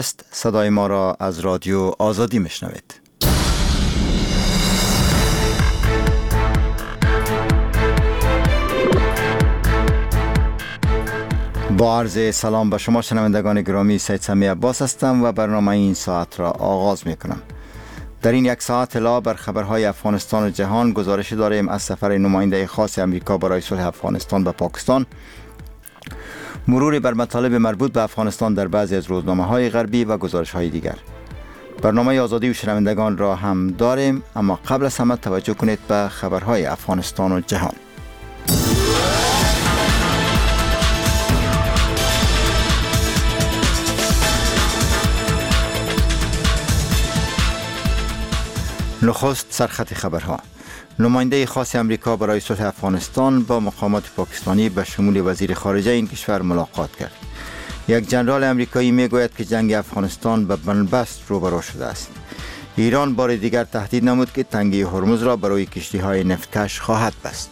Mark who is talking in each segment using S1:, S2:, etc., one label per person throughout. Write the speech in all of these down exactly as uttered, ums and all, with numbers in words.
S1: صدای ما را از رادیو آزادی میشنوید. با عرض سلام به شما شنوندگان گرامی، سید سمی عباس هستم و برنامه این ساعت را آغاز می کنم. در این یک ساعت اطلاع بر خبرهای افغانستان و جهان، گزارشی داریم از سفر نماینده خاص امریکا برای صلح افغانستان به پاکستان، مروری بر مطالب مربوط به افغانستان در بعضی از روزنامه‌های غربی و گزارش‌های دیگر. برنامه آزادی و شنوندگان را هم داریم، اما قبل از همه توجه کنید به خبرهای افغانستان و جهان. نخست سرخط خبرها. نماینده خاص امریکا برای صلح افغانستان با مقامات پاکستانی به شمول وزیر خارجه این کشور ملاقات کرد. یک جنرال امریکایی میگوید که جنگ افغانستان به بنبست روبرو شده است. ایران بار دیگر تهدید نمود که تنگه هرمز را برای کشتی‌های نفتکش خواهد بست.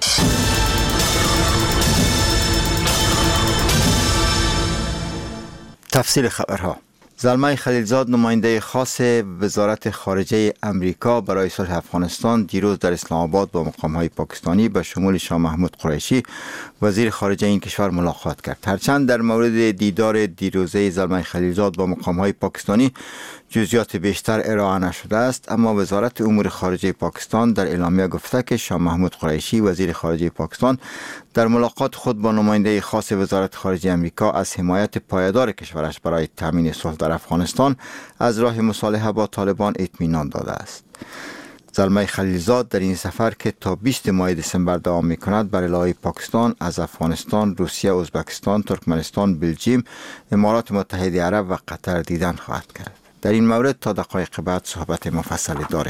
S1: تفصیل خبرها. زلمه خلیلزاد، نماینده خاص وزارت خارجه امریکا برای صلح افغانستان، دیروز در اسلام آباد با مقام‌های پاکستانی به شمول شاه محمود قریشی وزیر خارجه این کشور ملاقات کرد. هرچند در مورد دیدار دیروزه زلمه خلیلزاد با مقام‌های پاکستانی جزئیات بیشتر ارائه نشده است، اما وزارت امور خارجه پاکستان در اعلامیه گفته که شاه محمود قریشی وزیر خارجه پاکستان در ملاقات خود با نماینده خاص وزارت خارجه امریکا از حمایت پایدار کشورش برای تامین صلح در افغانستان از راه مصالحه با طالبان اطمینان داده است. زلمه خلیلزاد در این سفر که تا بیست ماه دسامبر دوام می‌کند بر علاوه پاکستان از افغانستان، روسیه، ازبکستان، ترکمنستان، بلژیم، امارات متحده عرب و قطر دیدن خواهد کرد. در این مورد تا دقایق بعد صحبت مفصلی داریم.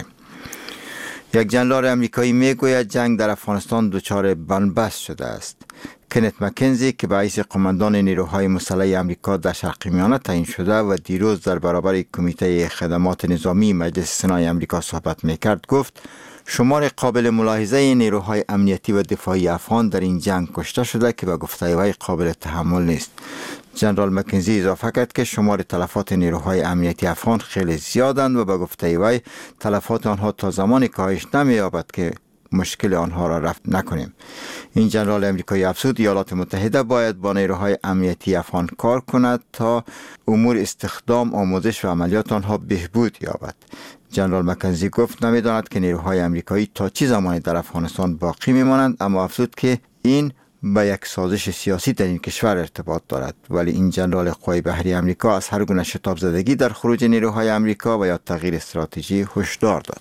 S1: یک جنرال امریکایی میگوید جنگ در افغانستان دچار بنبست شده است. کنت مکنزی که به حیث قماندان نیروهای مسلح امریکا در شرق میانه تعیین شده و دیروز در برابر کمیته خدمات نظامی مجلس سنای امریکا صحبت میکرد، گفت شمار قابل ملاحظه نیروهای امنیتی و دفاعی افغان در این جنگ کشته شده که به گفته وی قابل تحمل نیست. جنرال مکنزی اضافه کرد که شمار تلفات نیروهای امنیتی افغان خیلی زیادند و به گفته وی تلفات آنها تا زمانی کاهش نمی‌یابد که مشکل آنها را رفع نکنیم. این جنرال امریکایی افزود ایالات متحده باید با نیروهای امنیتی افغان کار کند تا امور استخدام، آموزش و عملیات آنها بهبود یابد. جنرال مکنزی گفت نمی‌داند که نیروهای امریکایی تا چه زمانی در افغانستان باقی می‌مانند، اما افزود که این به یک سازش سیاسی در این کشور ارتباط دارد. ولی این جنرال قوای بحری امریکا از هر گونه شتاب زدگی در خروج نیروهای امریکا و یا تغییر استراتژی هشدار داد.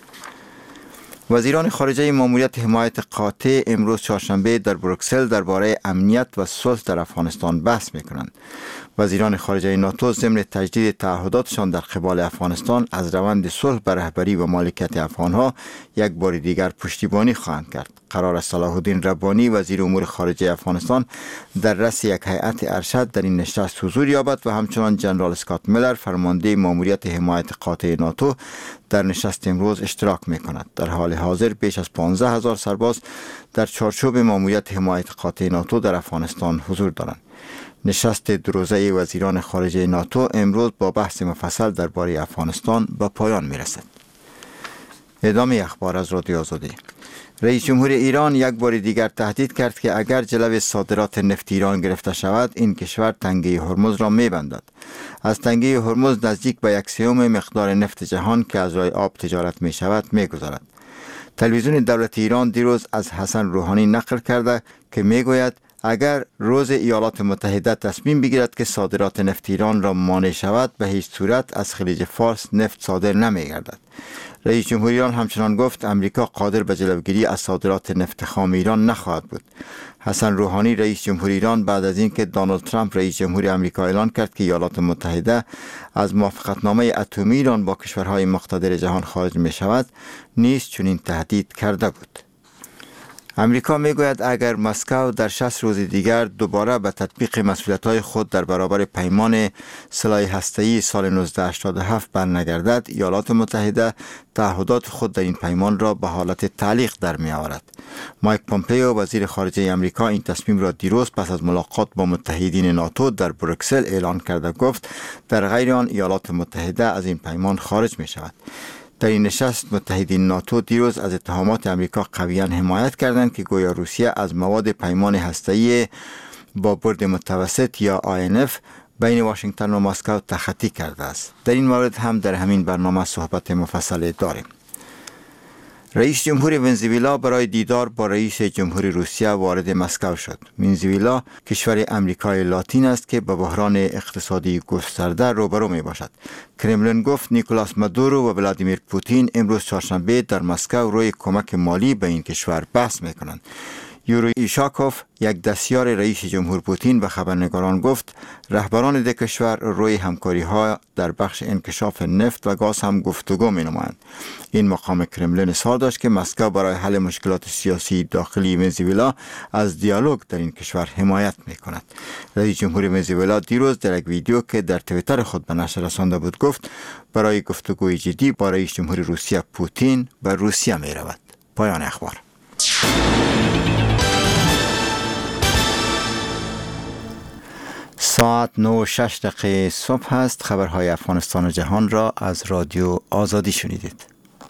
S1: وزیران خارجه ماموریت حمایت قاطع امروز چهارشنبه در بروکسل درباره امنیت و صلح در افغانستان بحث می‌کنند. وزیران خارجه ناتو ضمن تجدید تعهداتشان در قبال افغانستان از روند صلح بر رهبری و مالکیت افغانها یک بار دیگر پشتیبانی خواهند کرد. قرار است صلاح الدین ربانی وزیر امور خارجه افغانستان در رأس یک هیئت ارشد در این نشست حضور یابد و همچنان جنرال اسکات میلر فرمانده ماموریت حمایت قاطع ناتو در نشست امروز اشتراک می‌کند. در حال حاضر بیش از پانزده هزار سرباز در چارچوب ماموریت حمایت قاطع ناتو در افغانستان حضور دارند. نشست دو روزه وزیران خارجه ناتو امروز با بحث مفصل درباره افغانستان به پایان می‌رسد. ادامه اخبار از رادیو آزادی. رئیس جمهور ایران یک بار دیگر تهدید کرد که اگر جلو صادرات نفت ایران گرفته شود این کشور تنگه هرمز را می‌بندد. از تنگه هرمز نزدیک به یک سوم مقدار نفت جهان که از راه آب تجارت می شود می‌گذرد. تلویزیون دولت ایران دیروز از حسن روحانی نقل کرده که میگوید اگر روز ایالات متحده تصمیم بگیرد که صادرات نفت ایران را مانع شود به هیچ صورت از خلیج فارس نفت صادر نمی‌گردد. رئیس جمهور ایران همچنان گفت امریکا قادر به جلوگیری از صادرات نفت خام ایران نخواهد بود. حسن روحانی رئیس جمهور ایران بعد از اینکه دونالد ترامپ رئیس جمهور آمریکا اعلان کرد که ایالات متحده از موافقتنامه اتمی ایران با کشورهای مقتدر جهان خارج می شود نیز چنین تهدید کرده بود. امریکا میگوید اگر مسکو در شصت روز دیگر دوباره به تطبیق مسئولیت‌های خود در برابر پیمان سلاح هسته‌ای سال نوزده هشتاد و هفت برنگردد، ایالات متحده تعهدات خود در این پیمان را به حالت تعلیق در می‌آورد. مایک پومپئو وزیر خارجه امریکا این تصمیم را دیروز پس از ملاقات با متحدین ناتو در بروکسل اعلان کرده گفت در غیر آن ایالات متحده از این پیمان خارج می‌شود. در این نشست متحدین ناتو دیروز از اتهامات امریکا قویاً حمایت کردند که گویا روسیه از مواد پیمان هسته‌ای با برد متوسط یا آی ان اف بین واشنگتن و مسکو تخطی کرده است. در این مورد هم در همین برنامه صحبت مفصل داریم. رئیس جمهور ونزوئلا برای دیدار با رئیس جمهور روسیه وارد مسکو شد. ونزوئلا کشور امریکای لاتین است که با بحران اقتصادی گسترده روبرو می باشد. کرملین گفت نیکولاس مادورو و ولادیمیر پوتین امروز چهارشنبه در مسکو روی کمک مالی به این کشور بحث می کنند. یوری ایشاکوف یک دستیار رئیس جمهور پوتین به خبرنگاران گفت رهبران دو کشور روی همکاری ها در بخش انکشاف نفت و گاز هم گفتگو می نمایند. این مقام کرملین اظهار داشت که مسکو برای حل مشکلات سیاسی داخلی ونزوئلا از دیالوگ در این کشور حمایت می کند. رئیس جمهور ونزوئلا دیروز در یک ویدیو که در توییتر خود به نشر رسانده بود گفت برای گفتگوی جدی با رئیس جمهور روسیه پوتین به روسیه می رود. پایان اخبار. ساعت نه و شش دقیقه صبح است. خبرهای افغانستان و جهان را از رادیو آزادی شنیدید.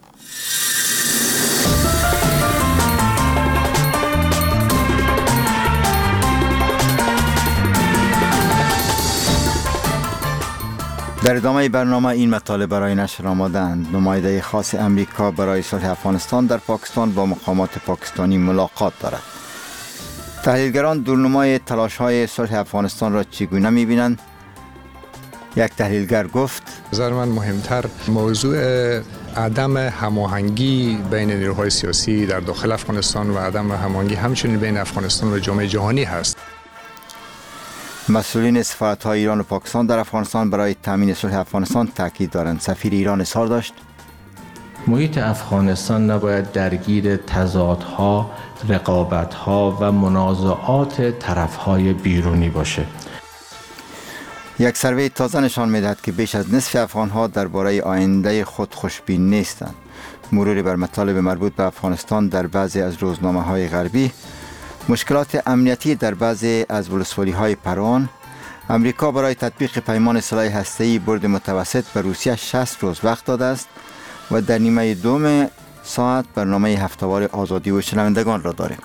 S1: در ادامه برنامه این مطالب برای نشر آمدند. نماینده خاص امریکا برای صلح افغانستان در پاکستان با مقامات پاکستانی ملاقات دارد. تحلیلگران دورنمای تلاش‌های صلح افغانستان را چگونه می‌بینند؟ یک تحلیلگر گفت
S2: نظر من مهمتر موضوع عدم هماهنگی بین نیروهای سیاسی در داخل افغانستان و عدم هماهنگی همچنین بین افغانستان و جامعه جهانی هست.
S1: مسئولین سفارت‌های ایران و پاکستان در افغانستان برای تامین صلح افغانستان تاکید دارند. سفیر ایران اظهار داشت
S3: محیط افغانستان نباید درگیر تضادها، رقابتها و منازعات طرفهای بیرونی باشه.
S1: یک سروی تازه نشان می‌دهد که بیش از نصف افغان‌ها درباره آینده خود خوشبین نیستند. مروری بر مطالب مربوط به افغانستان در بعضی از روزنامه‌های غربی، مشکلات امنیتی در بعضی از ولسوالی‌های پروان، امریکا برای تطبیق پیمان سلاح هسته‌ای برد متوسط به روسیه شصت روز وقت داده است و در نیمه دوم ساعت برنامه هفته‌وار آزادی و شنوندگان را داریم.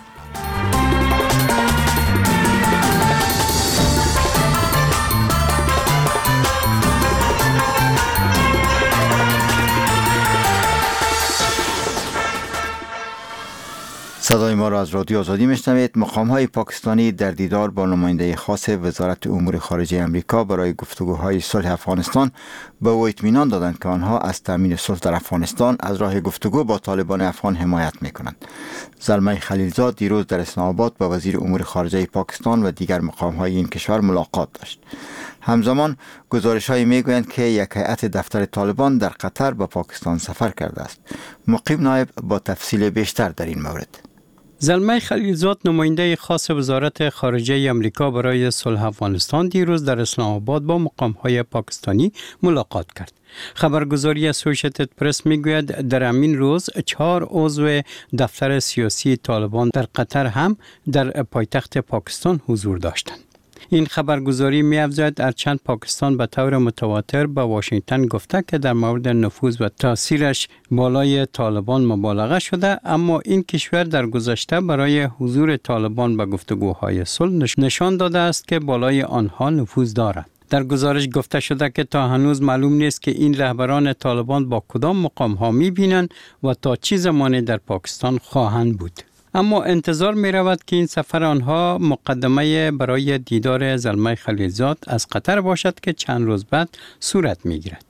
S1: صدای ما را از رادیو آزادی میشنوید. مقام‌های پاکستانی در دیدار با نماینده خاص وزارت امور خارجه امریکا برای گفتگوهای صلح افغانستان به او اطمینان دادند که آنها از تامین صلح در افغانستان از راه گفتگو با طالبان افغان حمایت میکنند. زلمه خلیلزاد دیروز در اسلام آباد با وزیر امور خارجه پاکستان و دیگر مقام‌های این کشور ملاقات داشت. همزمان گزارش‌هایی میگویند که یک هیئت دفتر طالبان در قطر به پاکستان سفر کرده است. مقیم نایب با تفصیل بیشتر در این مورد.
S4: زلمه خلیلزاد نماینده خاص وزارت خارجه امریکا برای صلح افغانستان دیروز در اسلام آباد با مقام‌های پاکستانی ملاقات کرد. خبرگزاری اسوسییتد پرس میگوید در همین روز چهار عضو دفتر سیاسی طالبان در قطر هم در پایتخت پاکستان حضور داشتند. این خبرگزاری می‌افزاید هرچند پاکستان به طور متواتر به واشنگتن گفته که در مورد نفوذ و تاثیرش بالای طالبان مبالغه شده، اما این کشور در گذشته برای حضور طالبان به گفتگوهای صلح نشان داده است که بالای آنها نفوذ دارد. در گزارش گفته شده که تا هنوز معلوم نیست که این رهبران طالبان با کدام مقام ها می‌بینند و تا چه زمانی در پاکستان خواهند بود. اما انتظار می رود که این سفر آنها مقدمه برای دیدار زلمه خلیلزاد از قطر باشد که چند روز بعد صورت می گیرد.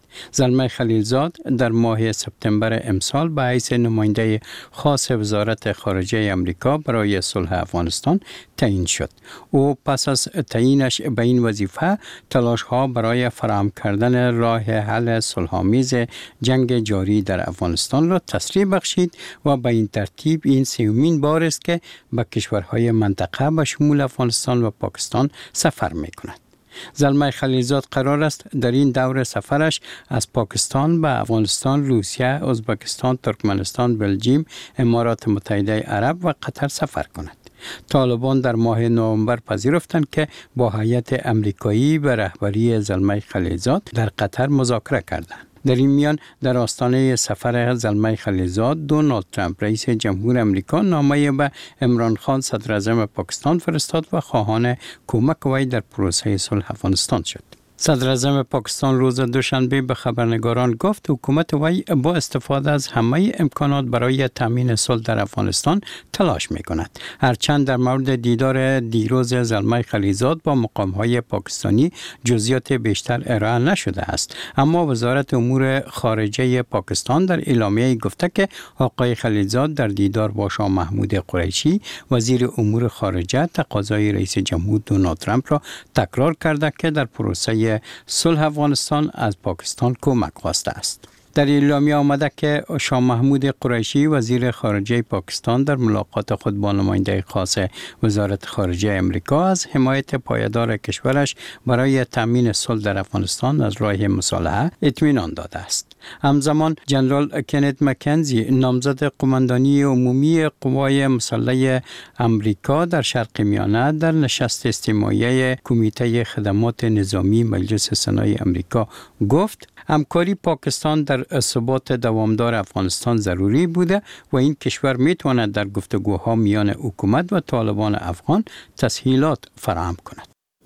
S4: زلمه خلیلزاد در ماه سپتامبر امسال به حیث نماینده خاص وزارت خارجه امریکا برای صلح افغانستان تعیین شد. او پس از تعیینش به این وظیفه تلاش ها برای فراهم کردن راه حل صلح‌آمیز جنگ جاری در افغانستان را تسریع بخشید و به این ترتیب این سومین بار است که به کشورهای منطقه به شمول افغانستان و پاکستان سفر می کند. زلمه خلیلزاد قرار است در این دور سفرش از پاکستان به افغانستان، روسیه، ازبکستان، ترکمنستان، بلژیم، امارات متحده عرب و قطر سفر کند. طالبان در ماه نوامبر پذیرفتند که با هیئت امریکایی به رهبری زلمه خلیلزاد در قطر مذاکره کردند. در این میان در آستانه سفر زلمه خلیلزاد، دونالد ترامپ رئیس جمهور امریکا نامه به عمران خان صدر اعظم پاکستان فرستاد و خواهان کمک وی در پروسه صلح افغانستان شد. صدر اعظم پاکستان روز دوشنبه به خبرنگاران گفت حکومت وی با استفاده از همه امکانات برای تامین صلح در افغانستان تلاش می کند. هرچند در مورد دیدار دیروز زلمه خلیلزاد با مقام‌های پاکستانی جزئیات بیشتر ارائه نشده است، اما وزارت امور خارجه پاکستان در اعلامیه گفته که آقای خلیلزاد در دیدار با شاه محمود قریشی وزیر امور خارجه تقاضای رئیس جمهور دونالد ترامپ را تکرار کرده که در پروسه صلح افغانستان از پاکستان کمک خواسته است. در اعلامیه آمده که شاه محمود قریشی وزیر خارجه پاکستان در ملاقات خود با نماینده خاص وزارت خارجه امریکا از حمایت پایدار کشورش برای تامین صلح در افغانستان از راه مصالحه اطمینان داده است. همزمان جنرال کنت مکنزی نامزد قماندانی عمومی قوای مسلح امریکا در شرق میانه در نشست استماعی کمیته خدمات نظامی مجلس سنای امریکا گفت همکاری پاکستان در ثبات دوامدار افغانستان ضروری بوده و این کشور میتواند در گفتگوها میان حکومت و طالبان افغان تسهیلات فراهم کند.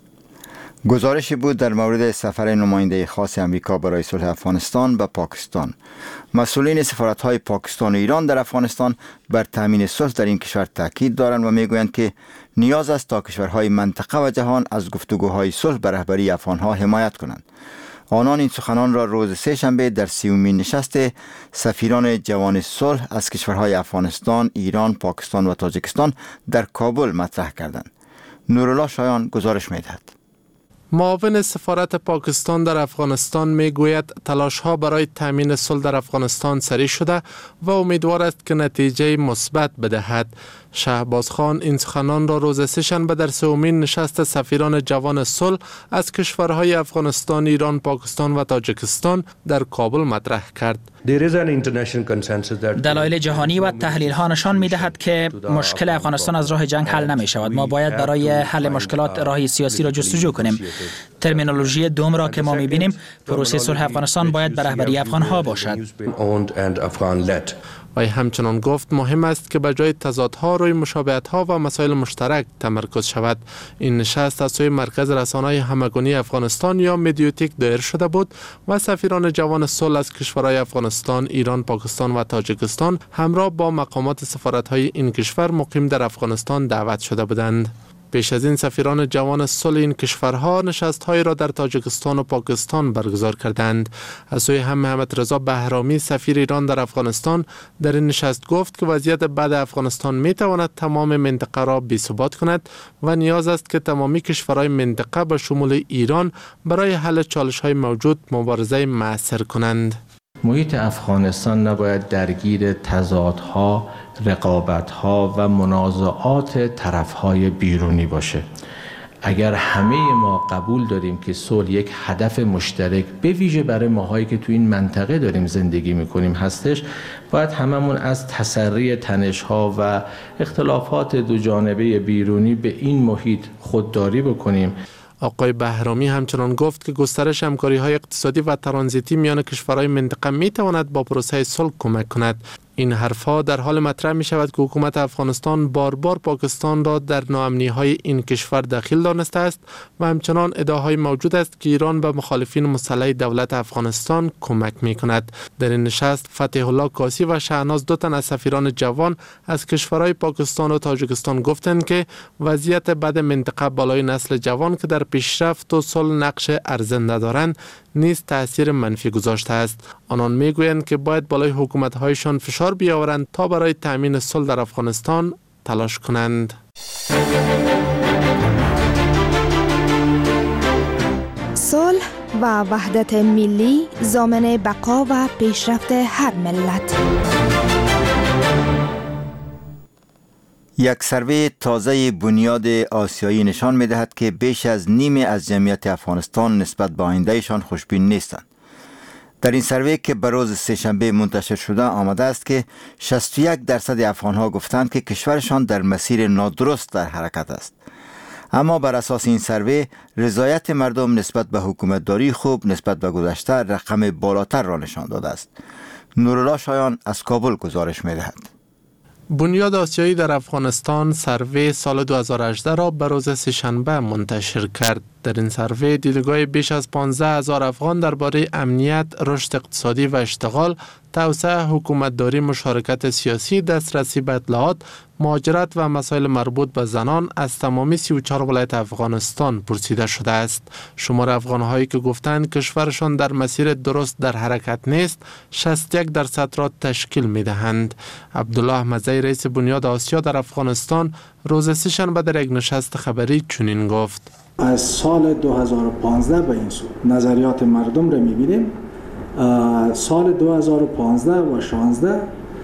S1: گزارشی بود در مورد سفر نماینده خاص امریکا برای صلح افغانستان به پاکستان. مسئولین سفارت‌های پاکستان و ایران در افغانستان بر تامین صلح در این کشور تاکید دارند و میگویند که نیاز است تا کشورهای منطقه و جهان از گفتگوهای صلح به رهبری افغانها حمایت کنند. آنان این سخنان را روز سه شنبه در سیومین نشست سفیران جوان صلح از کشورهای افغانستان، ایران، پاکستان و تاجیکستان در کابل مطرح کردند. نورالله شایان گزارش می‌دهد.
S5: معاون سفارت پاکستان در افغانستان میگوید تلاش‌ها برای تامین صلح در افغانستان سری شده و امیدوار است که نتیجه مثبت بدهد. شهباز خان این سخنان را روز سه‌شنبه در سومین نشست سفیران جوان صلح از کشورهای افغانستان، ایران، پاکستان و تاجیکستان در کابل مطرح کرد.
S6: دلایل جهانی و تحلیل ها نشان می دهد که مشکل افغانستان از راه جنگ حل نمی شود. ما باید برای حل مشکلات راهی سیاسی را جستجو کنیم. ترمینولوژی دوم را که ما می بینیم، پروسه صلح افغانستان باید به رهبری افغان ها باشد.
S5: و همچنان گفت مهم است که به جای تضادها روی مشابهت‌ها و مسائل مشترک تمرکز شود. این نشست از سوی مرکز رسانه‌های همگانی افغانستان یا مدیوتک دایر شده بود و سفیران جوان صلح از کشورهای افغانستان، ایران، پاکستان و تاجیکستان همراه با مقامات سفارت‌های این کشور مقیم در افغانستان دعوت شده بودند. پیش از این سفیران جوان صلح این کشورها نشست‌هایی را در تاجیکستان و پاکستان برگزار کردند. از سوی هم محمد رضا بهرامی سفیر ایران در افغانستان در این نشست گفت که وضعیت بد افغانستان می‌تواند تمام منطقه را بی‌ثبات کند و نیاز است که تمامی کشورهای منطقه به شمول ایران برای حل چالش‌های موجود مبارزه مؤثر کنند.
S3: محیط افغانستان نباید درگیر تضادها، رقابتها و منازعات طرفهای بیرونی باشه. اگر همه ما قبول داریم که صلح یک هدف مشترک به ویژه برای ماهایی که تو این منطقه داریم زندگی میکنیم هستش، باید هممون از تسری تنش‌ها و اختلافات دو جانبه بیرونی به این محیط خودداری بکنیم.
S5: آقای بهرامی همچنان گفت که گسترش همکاری‌های اقتصادی و ترانزیتی میان کشورهای منطقه می‌تواند با پروسه صلح کمک کند. این حرفها در حال مطرح می شود که حکومت افغانستان بار بار پاکستان را در ناامنی های این کشور دخیل دانسته است و همچنان ادعاهای موجود است که ایران به مخالفین مسلح دولت افغانستان کمک می کند. در این نشست فتح الله کاسی و شهناز دو تن از سفیران جوان از کشورهای پاکستان و تاجیکستان گفتند که وضعیت بد منطقه بالای نسل جوان که در پیشرفت و صلح نقش ارزنده دارند نیز تاثیر منفی گذاشته است. آنان میگویند که باید بالای حکومت‌هایشان فشار بیاورند تا برای تأمین صلح در افغانستان تلاش کنند.
S7: صلح و وحدت ملی ضامن بقا و پیشرفت هر ملت.
S1: یک سروی تازه بنیاد آسیایی نشان می‌دهد که بیش از نیمی از جمعیت افغانستان نسبت به آیندهشان خوشبین نیستند. در این سروی که به روز سه‌شنبه منتشر شده آمده است که شصت و یک درصد افغان‌ها گفتند که کشورشان در مسیر نادرست در حرکت است. اما بر اساس این سروی رضایت مردم نسبت به حکومتداری خوب نسبت به گذشته رقم بالاتر را نشان داده است. نورالله شایان از کابل گزارش می‌دهد.
S5: بنیاد آسیایی در افغانستان سروی سال دو هزار و هجده را به روز سه‌شنبه منتشر کرد. در این سروی دیدگاه بیش از پانزده هزار افغان درباره امنیت، رشد اقتصادی و اشتغال، توسعه حکومتداری، مشارکت سیاسی، دسترسی به اطلاعات، مهاجرت و مسائل مربوط به زنان از تمامی سی و چهار ولایت افغانستان پرسیده شده است. شمار افغان‌هایی که گفتند کشورشان در مسیر درست در حرکت نیست، شصت و یک درصد را تشکیل می‌دهند. عبدالله مزی رئیس بنیاد آسیا در افغانستان روز سه‌شنبه در یک نشست خبری چنین گفت:
S8: از سال دو هزار و پانزده به این سو نظریات مردم را می‌بینیم. سال دو هزار و پانزده و شانزده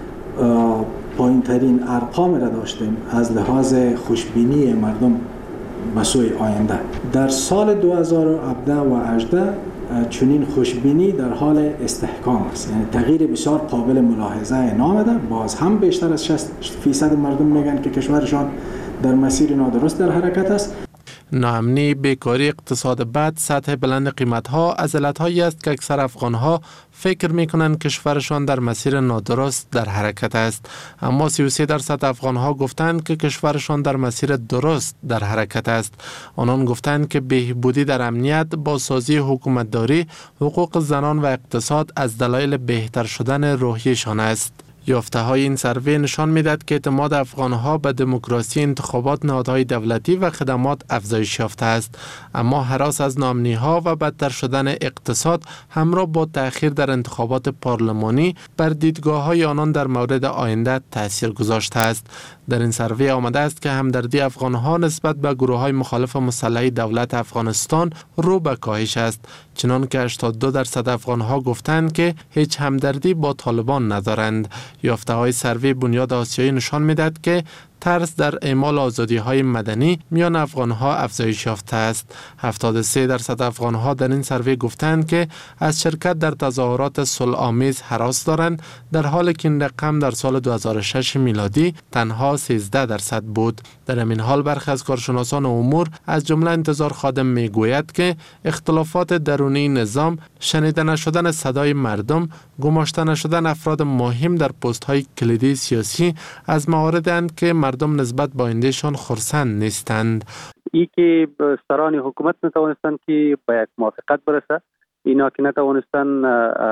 S8: پایین ترین ارقام را داشتیم از لحاظ خوشبینی مردم به سوی آینده. در سال دو هزار و هفده و هجده چنین خوشبینی در حال استحکام است، یعنی تغییر بسیار قابل ملاحظه نامده. باز هم بیشتر از شصت فیصد مردم میگن که کشورشان در مسیر نادرست در حرکت است.
S5: ناامنی، بیکاری، اقتصاد بد، سطح بلند قیمت‌ها از علت‌هایی است که اکثر افغان‌ها فکر می‌کنند کشورشان در مسیر نادرست در حرکت است. اما سی و سه درصد افغان‌ها گفتند که کشورشان در مسیر درست در حرکت است. آنان گفتند که بهبودی در امنیت، بازسازی حکومتداری، حقوق زنان و اقتصاد از دلایل بهتر شدن روحیشان است. یافته‌های این سروی نشان می‌دهد که اعتماد افغان‌ها به دموکراسی، انتخابات، نهادهای دولتی و خدمات افزایش یافته است، اما هراس از ناامنی‌ها و بدتر شدن اقتصاد همراه با تأخیر در انتخابات پارلمانی بر دیدگاه‌های آنان در مورد آینده تأثیر گذاشته است. در این سروی آمده است که همدردی افغان‌ها نسبت به گروه‌های مخالف مسلح دولت افغانستان رو به کاهش است، چنان که هشتاد و دو درصد افغان‌ها گفتند که هیچ همدردی با طالبان ندارند. یافته‌های سروی بنیاد آسیایی نشان می‌دهد که ترس در اعمال آزادی‌های مدنی میان افغان‌ها افزایش یافته است. هفتاد و سه درصد افغان‌ها در این سروی گفتند که از شرکت در تظاهرات صلح‌آمیز هراس دارند، در حالی که این رقم در سال دو هزار و شش میلادی تنها سیزده درصد بود. در همین حال برخی از کارشناسان امور از جمله انتظار خادم میگوید که اختلافات درونی نظام، شنیده نشدن صدای مردم، گماشته نشدن افراد مهم در پست‌های کلیدی سیاسی از مواردند که مردم نسبت به آیندهشان خرسند نیستند.
S9: ای که سران حکومت نتوانستند که به یک موافقت برسه، اینا که نتوانستند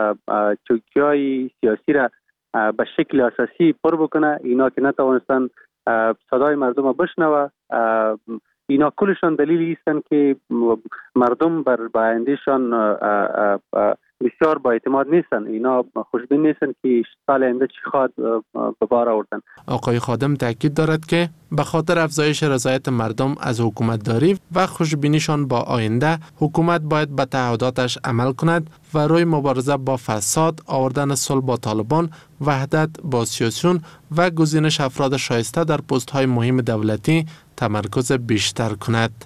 S9: چوکیای سیاسی را به شکل اساسی پر بکنه، اینا که نتوانستند صدای مردم را بشنوه، اینا کلشان دلیلی هستند که مردم بر آیندهشان بسیار با اعتماد نیستن. اینا خوشبین نیستن که سال آینده چی خواهد به بار آوردن.
S5: آقای خادم تاکید دارد که به خاطر افزایش رضایت مردم از حکومتداری و خوشبینیشان با آینده، حکومت باید به تعهداتش عمل کند و روی مبارزه با فساد، آوردن صلح با طالبان، وحدت با سیاسیون و گزینش افراد شایسته در پست‌های مهم دولتی تمرکز بیشتر کند.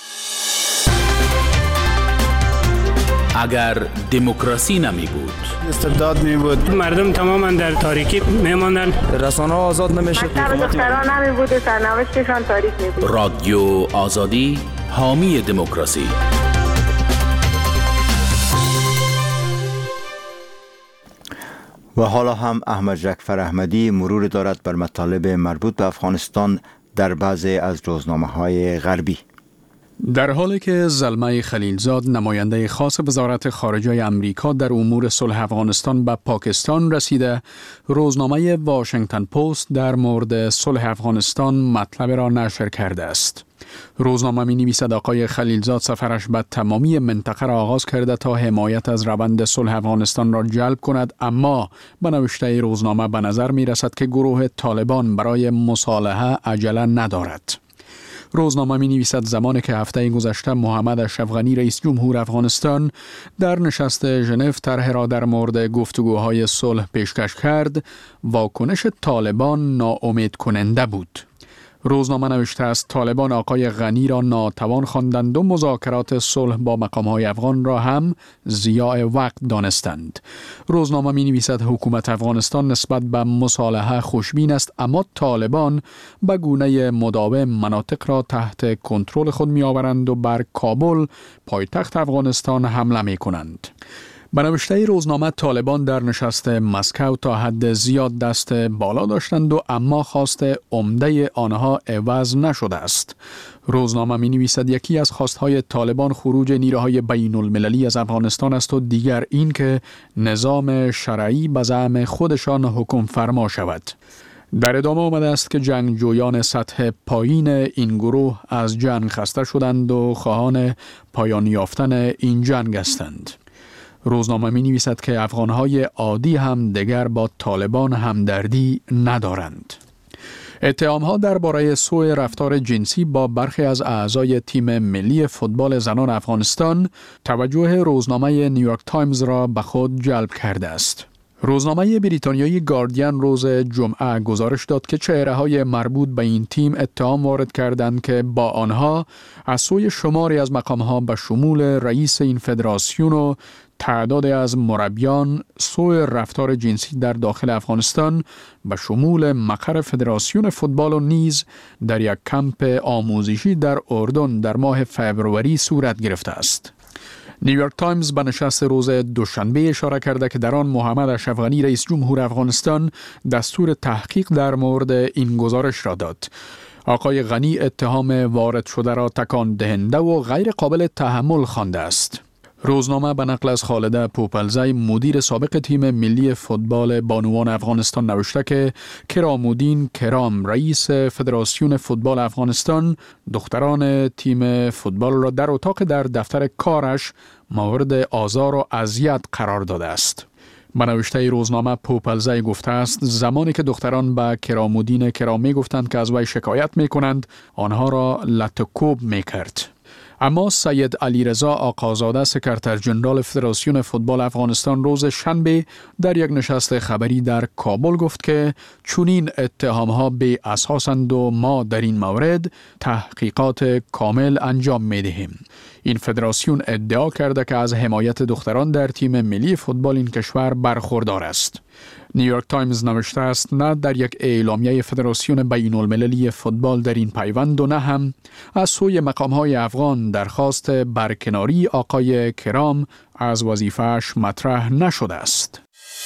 S10: اگر دموکراسی نمی بود،
S11: استبداد می بود،
S12: مردم تماما در تاریکی می ماندن،
S11: رسانه ها آزاد نمی شد،
S13: دختران نمی بود، سرنوشتشان تاریک می بود.
S10: رادیو آزادی، حامی دموکراسی.
S1: و حالا هم احمد جعفر احمدی مرور دارد بر مطالب مربوط به افغانستان در بعضی از روزنامه‌های غربی.
S14: در حالی که زلمه خلیلزاد نماینده خاص وزارت خارجه امریکا در امور صلح افغانستان به پاکستان رسیده، روزنامه واشنگتن پست در مورد صلح افغانستان مطلب را نشر کرده است. روزنامه می نویسد آقای خلیلزاد سفرش به تمامی منطقه را آغاز کرده تا حمایت از روند صلح افغانستان را جلب کند، اما به نوشته روزنامه به نظر می رسد که گروه طالبان برای مصالحه عجله ندارد. روزنامه می نویسد زمانی که هفته گذشته محمد اشرف غنی رئیس جمهور افغانستان در نشست ژنو طرح را در مورد گفتگوهای صلح پیشکش کرد، واکنش طالبان ناامید کننده بود. روزنامه نوشته است طالبان آقای غنی را ناتوان خواندند و مذاکرات صلح با مقام‌های افغان را هم ضیاع وقت دانستند. روزنامه می نویسد حکومت افغانستان نسبت به مصالحه خوشبین است، اما طالبان به گونه مداوم مناطق را تحت کنترل خود می آورند و بر کابل پایتخت افغانستان حمله می کنند. به نوشته روزنامه طالبان در نشست مسکو تا حد زیاد دست بالا داشتند و اما خواست عمده آنها عوض نشده است. روزنامه می نویسد یکی از خواستهای طالبان خروج نیروهای بین المللی از افغانستان است و دیگر این که نظام شرعی به زعم خودشان حکم فرما شود. در ادامه آمده است که جنگجویان سطح پایین این گروه از جنگ خسته شدند و خواهان پایان یافتن این جنگ هستند. روزنامه می نویسد که افغانهای عادی هم دیگر با طالبان همدردی ندارند. اتهام‌ها درباره سوء رفتار جنسی با برخی از اعضای تیم ملی فوتبال زنان افغانستان توجه روزنامه نیویورک تایمز را به خود جلب کرده است. روزنامه بریتانیایی گاردین روز جمعه گزارش داد که چهره‌های مربوط به این تیم اتهام وارد کردند که با آنها از سوی شماری از مقام‌ها به شمول رئیس این فدراسیون و تعداد از مربیان سوء رفتار جنسی در داخل افغانستان به شمول مقر فدراسیون فوتبال و نیز در یک کمپ آموزشی در اردن در ماه فوریه صورت گرفته است. نیویورک تایمز به نشست روز دوشنبه اشاره کرده که در آن محمد اشرف غنی رئیس جمهور افغانستان دستور تحقیق در مورد این گزارش را داد. آقای غنی اتهام وارد شده را تکان دهنده و غیر قابل تحمل خوانده است. روزنامه به نقل از خالده پوپلزی مدیر سابق تیم ملی فوتبال بانوان افغانستان نوشته که کرامودین کرام رئیس فدراسیون فوتبال افغانستان دختران تیم فوتبال را در اتاق در دفتر کارش مورد آزار و اذیت قرار داده است. به نوشته روزنامه پوپلزی گفته است زمانی که دختران به کرامودین کرام می گفتند که از وی شکایت می کنند آنها را لطوکوب می کرد. اما سید علیرضا آقازاده سکرتر جنرال فدراسیون فوتبال افغانستان روز شنبه در یک نشست خبری در کابل گفت که چنین اتهام‌ها بی اساسند و ما در این مورد تحقیقات کامل انجام می‌دهیم. این فدراسیون ادعا کرده که از حمایت دختران در تیم ملی فوتبال این کشور برخوردار است. نیویورک تایمز نوشته است نه در یک اعلامیه فدراسیون بین المللی فوتبال در این پیوند و نه هم از سوی مقام‌های افغان درخواست برکناری آقای کرام از وظیفه‌اش مطرح نشده است.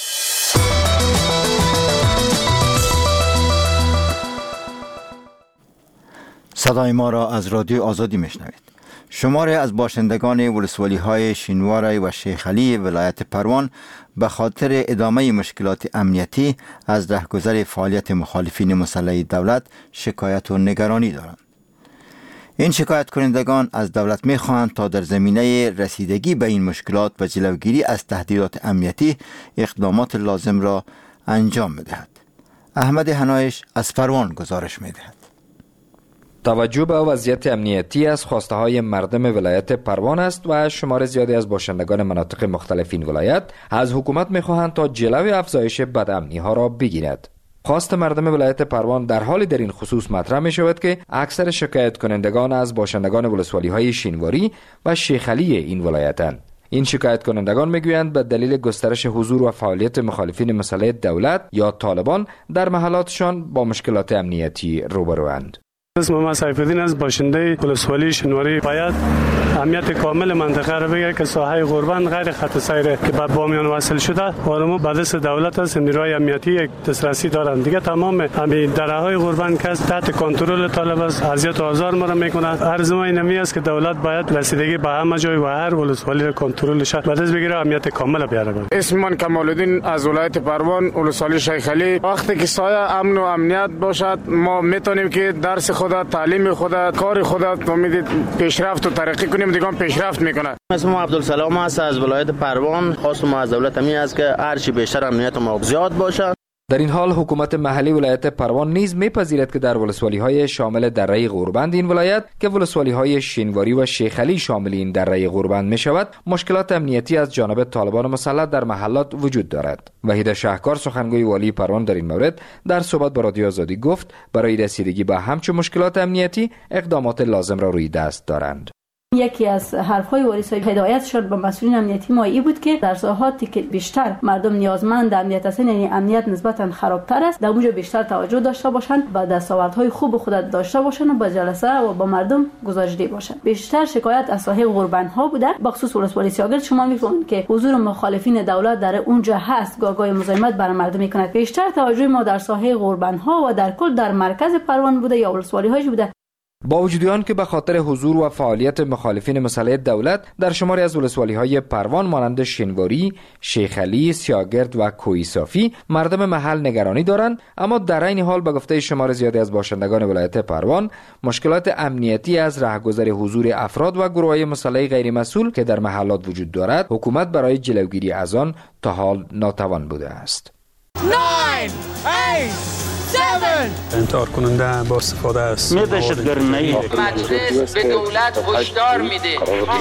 S1: صدای ما را از رادیو آزادی میشنوید. شماری از باشندگان ولسوالی‌های شینوار و شیخ علی ولایت پروان به خاطر ادامه مشکلات امنیتی از رهگذر فعالیت مخالفین مسلح دولت شکایت و نگرانی دارند. این شکایت کنندگان از دولت می‌خواهند تا در زمینه رسیدگی به این مشکلات و جلوگیری از تهدیدات امنیتی اقدامات لازم را انجام بدهد. احمد حنایش از پروان گزارش می‌دهد.
S15: توجه به وضعیت امنیتی از خواسته های مردم ولایت پروان است و شمار زیادی از باشندگان مناطق مختلف این ولایت از حکومت می‌خواهند تا جلوی افزایش بدامنی ها را بگیرد. خواست مردم ولایت پروان در حالی در این خصوص مطرح می شود که اکثر شکایت کنندگان از باشندگان ولسوالی های شینواری و شیخ علی این ولایتند. این شکایت کنندگان میگویند به دلیل گسترش حضور و فعالیت مخالفین مسلح دولت یا طالبان در محلاتشان با مشکلات امنیتی روبروند.
S12: اسم ما سیف‌الدین از باشنده ولسوالی شنواری. باید اهمیت کامل منطقه را بگه که ساحه غربند غیر خط سیر که به بامیان وصل شده وارمو به دست دولت است. نیروهای امنیتی دسترسی دارند دیگه. تمام همین دره‌های غربند که تحت کنترل طالب است، اذیت و آزار ما را میکنه. عرض ما اینمی است که دولت باید رسیدگی به همه جای و هر ولسوالی را کنترلش به دست بگیره، اهمیت کامل بیاره.
S11: اسم من کمال‌الدین از ولایت پروان، ولسوالی شیخ علی. وقتی که سایه امن و امنیت باشد ما میتونیم که درس خودت، تعلیم خودت، کار خودت امید پیشرفت و ترقی کنیم. دیگه پیشرفت میکنه.
S16: اسمم عبدالسلام است از ولایت پروان. خواستم از دولت می است که هر چی بیشتر امنیت ما زیاد باشه.
S15: در این حال حکومت محلی ولایت پروان نیز میپذیرد که در ولسوالی‌های شامل دره غربند این ولایت که ولسوالی‌های شینواری و شیخ علی شامل این دره غربند میشود، مشکلات امنیتی از جانب طالبان مسلح در محلات وجود دارد. وحید شهکار سخنگوی والی پروان در این مورد در صحبت با رادیو آزادی گفت برای رسیدگی به همچون مشکلات امنیتی اقدامات لازم را روی دست دارند.
S17: یکی از حرف‌های والی صاحب هدایت شد به مسئولین امنیتی ما ای بود که در ساحاتی که بیشتر مردم نیازمند امنیت هستند، یعنی امنیت نسبتاً خرابتر است، در اونجا بیشتر توجه داشته باشند و دستاوردهای خوب خود داشته باشند و با جلسه و با مردم گزارش‌دهی باشند. بیشتر شکایت از ساحه غربندها بوده. بخصوص ولسوالی سیاگرد شما می‌فهمید که حضور مخالفین دولت در اونجا هست، گاگای مزاحمت بر مردم می‌کند. بیشتر توجه ما در ساحه غربندها و در کل در مرکز پروان بوده یا ولسوالی‌هاش بوده.
S15: با وجود آن که به خاطر حضور و فعالیت مخالفین مسلح دولت در شماری از ولسوالی‌های پروان مانند شینواری، شیخ علی، سیاگرد و کوی صافی مردم محل نگرانی دارند، اما در این حال به گفته شمار زیادی از باشندگان ولایت پروان مشکلات امنیتی از رهگذر حضور افراد و گروه‌های مسلح غیر مسئول که در محلات وجود دارد، حکومت برای جلوگیری از آن تا حال ناتوان بوده است.
S12: انتحار کننده با استفاده است.
S18: مجلس به دولت هشدار میده.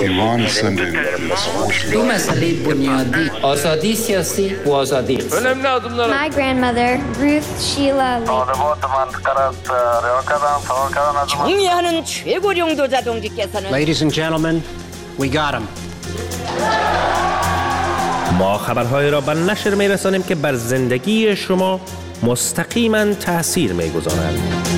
S18: دو مسئله بنیادی، آزادی سیاسی و آزادی اقتصادی.
S19: My grandmother Ruth Sheila
S18: 총리하는 최고령 도자동지께서는
S20: Ladies and gentlemen, we got him.
S21: ما خبرهای را به نشر میرسانیم که بر زندگی شما مستقیما تأثیر میگذارند.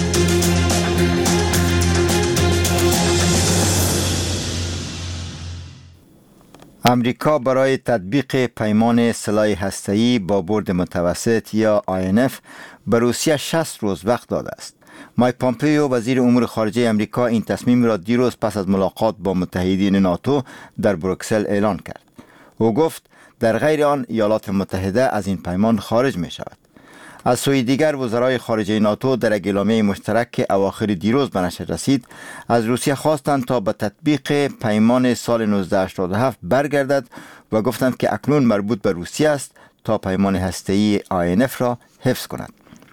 S1: امریکا برای تطبیق پیمان سلاح هسته‌ای با برد متوسط یا آی ان اف به روسیه شصت روز وقت داده است. مایک پامپیو وزیر امور خارجه امریکا این تصمیم را دیروز پس از ملاقات با متحدین ناتو در بروکسل اعلان کرد. او گفت در غیر آن ایالات متحده از این پیمان خارج می شود. از سوی دیگر وزرای خارجه ناتو در اعلامیه مشترک که اواخر دیروز به نشر رسید از روسیه خواستند تا به تطبیق پیمان سال نوزده هشتاد و هفت برگردد و گفتند که اکنون مربوط به روسیه است تا پیمان هسته‌ای آی ان اف را حفظ کند.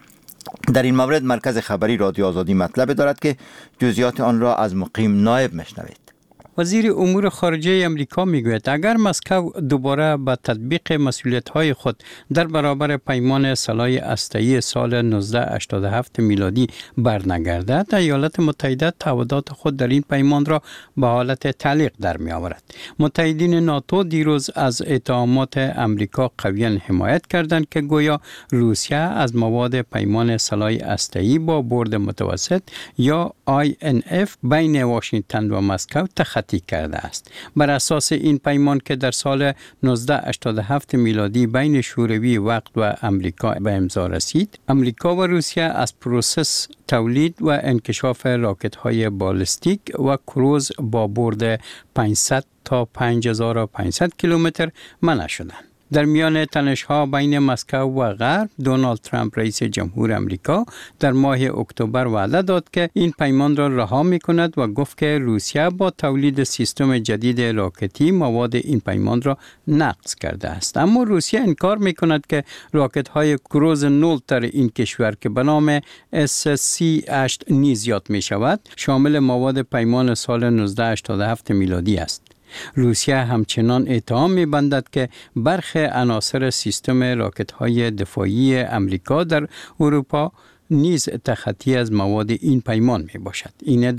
S1: در این مورد مرکز خبری رادیو آزادی مطلب دارد که جزئیات آن را از مقیم نایب میشنوید.
S4: وزیر امور خارجه امریکا میگوید اگر مسکو دوباره به تطبیق مسئولیت‌های خود در برابر پیمان سلاح هسته‌ای سال نوزده هشتاد و هفت میلادی برنگردد، ایالات متحده تعهدات خود در این پیمان را به حالت تعلیق در می‌آورد. متحدین ناتو دیروز از اتهامات امریکا قویاً حمایت کردند که گویا روسیه از مواد پیمان سلاح هسته‌ای با برد متوسط یا آی ان اف بین واشنگتن و مسکو تخطی کرده است. بر اساس این پیمان که در سال نوزده هشتاد و هفت میلادی بین شوروی وقت و امریکا به امضا رسید، امریکا و روسیه از پروسس تولید و انکشاف راکت‌های بالستیک و کروز با برد پانصد تا پنج هزار و پانصد کیلومتر منع شدند. در میان تنش‌ها بین مسکو و غرب، دونالد ترامپ رئیس جمهور امریکا در ماه اکتبر وعده داد که این پیمان را رها می‌کند و گفت که روسیه با تولید سیستم جدید راکتی مواد این پیمان را نقض کرده است. اما روسیه انکار می‌کند که راکت‌های کروز نولد در این کشور که به نام اس سی هشت نیز یاد می‌شود، شامل مواد پیمان سال نوزده هشتاد و هفت میلادی است. روسیه همچنان اتهام می‌بندد که برخی عناصر سیستم راکت‌های دفاعی امریکا در اروپا نیز تخطی از مواد این پیمان می‌باشد. این ادعا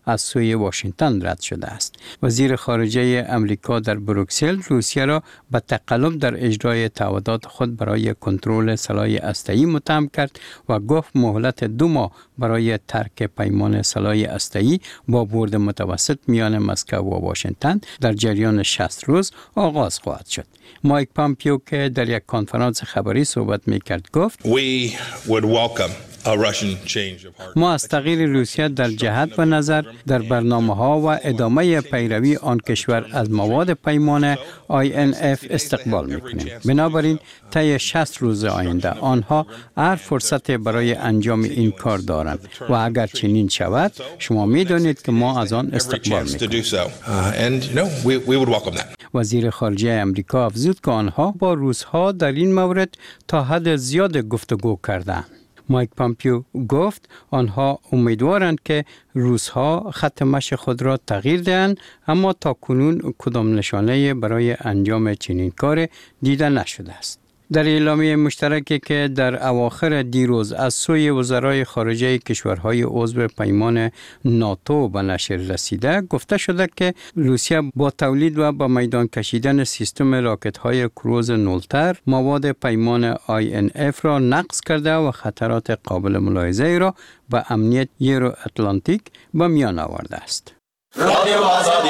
S4: از سوی واشنگتن رد شده است. وزیر خارجه امریکا در بروکسل روسیه را به تقلب در اجرای تعهدات خود برای کنترل سلاح هسته‌ای متهم کرد و گفت مهلت دو ماه برای ترک پیمان سلاح هسته‌ای با برد متوسط میان مسکو و واشنگتن در جریان شصت روز آغاز خواهد شد. مایک پامپیو که در یک کنفرانس خبری صحبت میکرد گفت
S2: We would welcome a Russian change of heart.
S4: ما از تغییر روسیه در جهت و نظر در برنامه ها و ادامه پیروی آن کشور از مواد پیمان آی ان اف استقبال میکنیم. بنابراین طی شصت روز آینده آنها هر فرصت برای انجام این کار دارند و اگر چنین شود شما میدانید که ما از آن استقبال میکنیم. وزیر خارجه امریکا افزود که آنها با روس‌ها در این مورد تا حد زیاد گفتگو کردند. مایک پامپیو گفت آنها امیدوارند که روس‌ها خط مشی خود را تغییر دهند، اما تا کنون کدام نشانه برای انجام چنین کار دیده نشده است. در اعلامیه مشترکی که در اواخر دیروز از سوی وزرای خارجه کشورهای عضو پیمان ناتو به نشر رسیده گفته شده که روسیه با تولید و با میدان کشیدن سیستم راکت‌های کروز نولتر مواد پیمان آی ان اف را نقض کرده و خطرات قابل ملاحظه را به امنیت یورو اتلانتیک به میان آورده است. رادیو آزادی.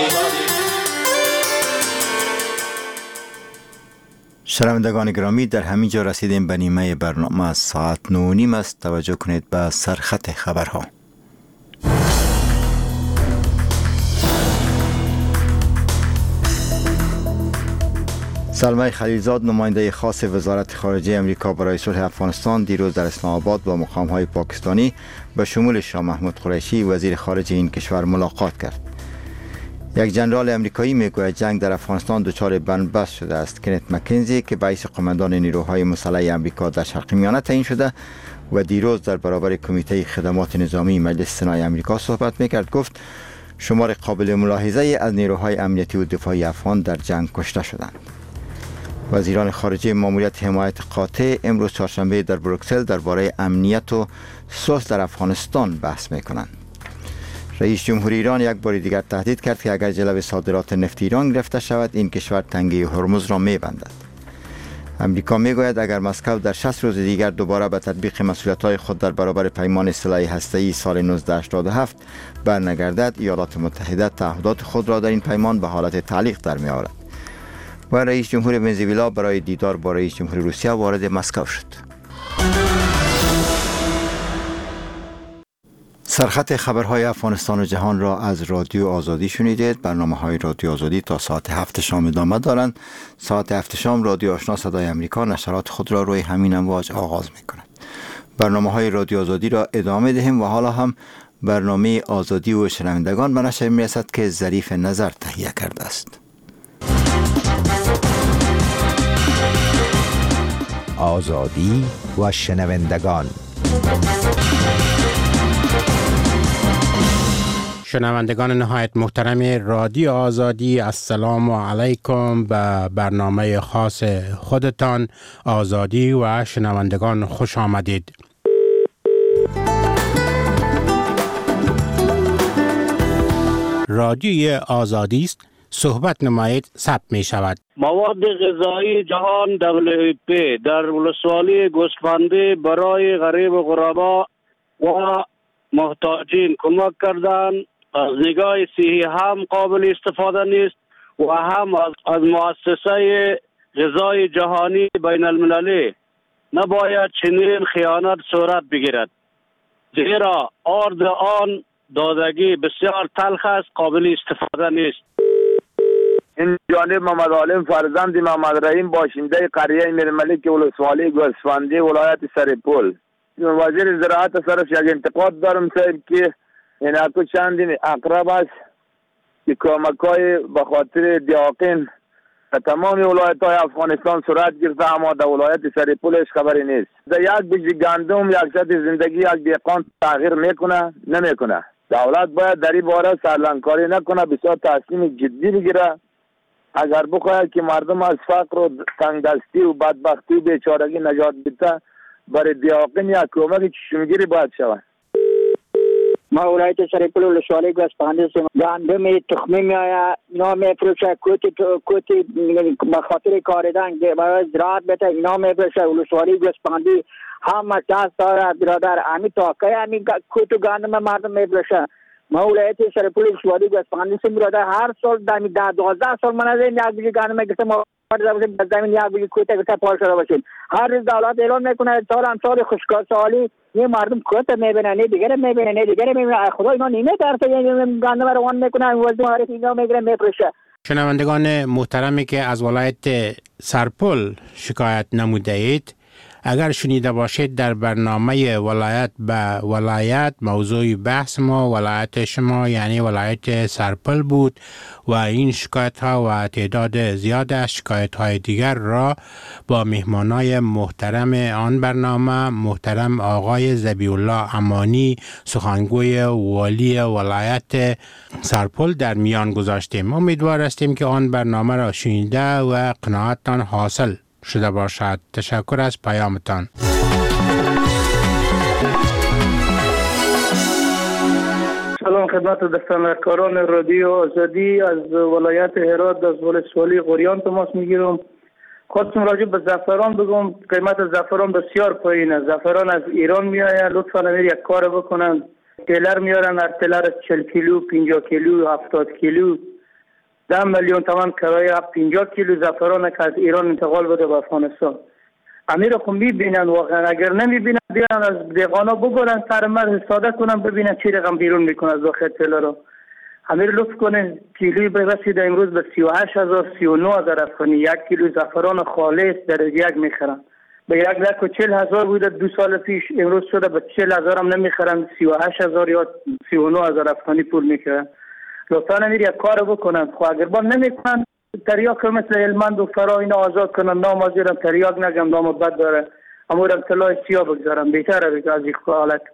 S1: شنوندگان گرامی، در همین جا رسیدیم به نیمه برنامه. از ساعت نه و نیم است. توجه کنید به سرخط خبرها. سلمای خلیلزاد، نماینده خاص وزارت خارجه امریکا برای صلح افغانستان، دیروز در اسلام آباد با مقام‌های پاکستانی به شمول شاه محمود قریشی وزیر خارجه این کشور ملاقات کرد. یک جنرال امریکایی میگوید جنگ در افغانستان دچار بنبست شده است. کنت مکنزی که رئیس قماندان نیروهای مسلح امریکا در شرق میانه تعیین شده و دیروز در برابر کمیته خدمات نظامی مجلس سنای امریکا صحبت میکرد گفت شمار قابل ملاحظه از نیروهای امنیتی و دفاعی افغان در جنگ کشته شدند. وزیران خارجه ماموریت حمایت قاطع امروز چهارشنبه در بروکسل درباره امنیت و صلح در افغانستان بحث میکنند. رئیس جمهور ایران یک بار دیگر تهدید کرد که اگر جلو صادرات نفت ایران گرفته شود این کشور تنگه هرمز را میبندد. امریکا میگوید اگر مسکو در شصت روز دیگر دوباره به تطبیق مسئولیت‌های خود در برابر پیمان سلاح هسته‌ای سال نوزده هشتاد و هفت برنگردد، ایالات متحده تعهدات خود را در این پیمان به حالت تعلیق در می‌آورد. و رئیس جمهور ونزوئلا برای دیدار با رئیس جمهور روسیه وارد مسکو شد. سرخط خبرهای افغانستان و جهان را از رادیو آزادی شنیدید. برنامه های رادیو آزادی تا ساعت هفت شام ادامه دارند. ساعت هفت شام رادیو آشنا صدای امریکا نشرات خود را روی همین امواج آغاز می کند. برنامه های رادیو آزادی را ادامه دهیم و حالا هم برنامه آزادی و شنوندگان به نشر می رسد که ظریف نظر تهیه کرده است.
S22: آزادی و شنوندگان.
S20: شنوندگان نهایت محترم رادیو آزادی، السلام علیکم. به برنامه خاص خودتان آزادی و شنوندگان خوش آمدید. رادیوی آزادی است، صحبت نمایید، ثبت می شود.
S23: مواد غذایی جهان دبلیو ای پی در ولسوالی گوسفندی برای غریب و غربا و محتاجین کمک کردن. از نگاه صحی هم قابل استفاده نیست و هم از, از مؤسسه غذای جهانی بین المللی نباید چنین خیانت صورت بگیرد، زیرا آرد آن دادگی بسیار تلخ است، قابل استفاده نیست.
S24: این جانب محمد عالم فرزند محمد رحیم باشنده قریه میرملک ولسوالی گوسفندی ولایت سرپل. وزیر زراعت سرش یک انتقاد دارم صاحب که این اکو چندین اقرب است که کمک‌های به خاطر دیاقین تمام ولایت های افغانستان صورت گرفته، اما در ولایت سرپلش خبری نیست. در یک بیج گندم یک سطح زندگی یک دیقان تغییر میکنه نمیکنه. دولت باید در این باره سرلنکاری نکنه، بسیار تصمیم جدی بگیره. اگر بخواهد که مردم از فقر و تنگدستی و بدبختی و بیچارگی نجات بده، برای دیاقین یا کمک چشمگیری باید شود.
S3: ما ولایت سرپل ولسوالی گوسفندی هستیم. گندم تخمی میآید اینا میفروشه، کوتی کوتی به خاطر کاردن برای زراعت بده اینا میفروشه. ولسوالی گوسفندی همه دست داره برادر، امی تاکه امی کوتو گندم مردم میفروشه. ما ولایت سرپل ولسوالی گوسفندی هستیم برادر. هر سال دمی ده دوازده سال من از این یک بیجی گندم گرفتم، ما زمین یک بیجی کوته گرفته پار شده باشیم. هر روز دولت اعلان میکنه سال هم سال خوشگاه سالی یه مردم کوته میبینن، نه دیگه میبینن، نه دیگه میبینن. خدا اینا نیمه درسته یعنی گندم روان میکنن، وزن معرف اینا میگیره میفروشه.
S20: شنوندگان محترمی که از ولایت سرپل شکایت نموده اید، اگر شنیده باشید در برنامه ولایت به ولایت موضوع بحث ما ولایت شما یعنی ولایت سرپل بود و این شکایت ها و تعداد زیاد از شکایت های دیگر را با مهمانای محترم آن برنامه محترم آقای ذبیح الله امانی سخنگوی والی ولایت سرپل در میان گذاشتیم. امیدوار هستیم که آن برنامه را شنیده و قناعتتان حاصل شده باشد. تشکر از پیامتان.
S6: سلام خدمت دستاندرکاران رادیو آزادی. از ولایت هرات از ولسوالی غوریان تماس میگیرم. خواستم راجع به زعفران بگم. قیمت زعفران بسیار پایینه. زعفران از ایران میآید. لطفا امیر یک کار بکنن، تیلر میارن، هر تیلر چهل کیلو، پنجاه کیلو، هفتاد کیلو، ده میلیون تومان کرایه پنجاه کیلو زعفران که از ایران انتقال بده به افغانستان. امیر خو میبینن واقعا، اگر نمیبینن بیان از دیقانا بگورن سر مرد ساده کنن ببینن چی رقم بیرون میکنه از داخل تیلر را. امیر لطف کنه کیلوی برسیده امروز به سی و هشت هزار سی و نه هزار افغانی. یک کیلو زعفران خالص در یک میخرن به یک لک و چل هزار بوده دو سال پیش، امروز شده به چل هزار هم نمیخرن، سی و هشت هزار یا سی و نه هزار افغانی پول میخرن. لطفا امیر یک کار بکنن. خو اگر با نمیکنن تریاک مثل هلمند و فرا اینا آزاد کنن. نام از ایران تریاک نگم، نام بد داره، اما ایران طلای سیاه بگذارم. بهتره بگه از این حالت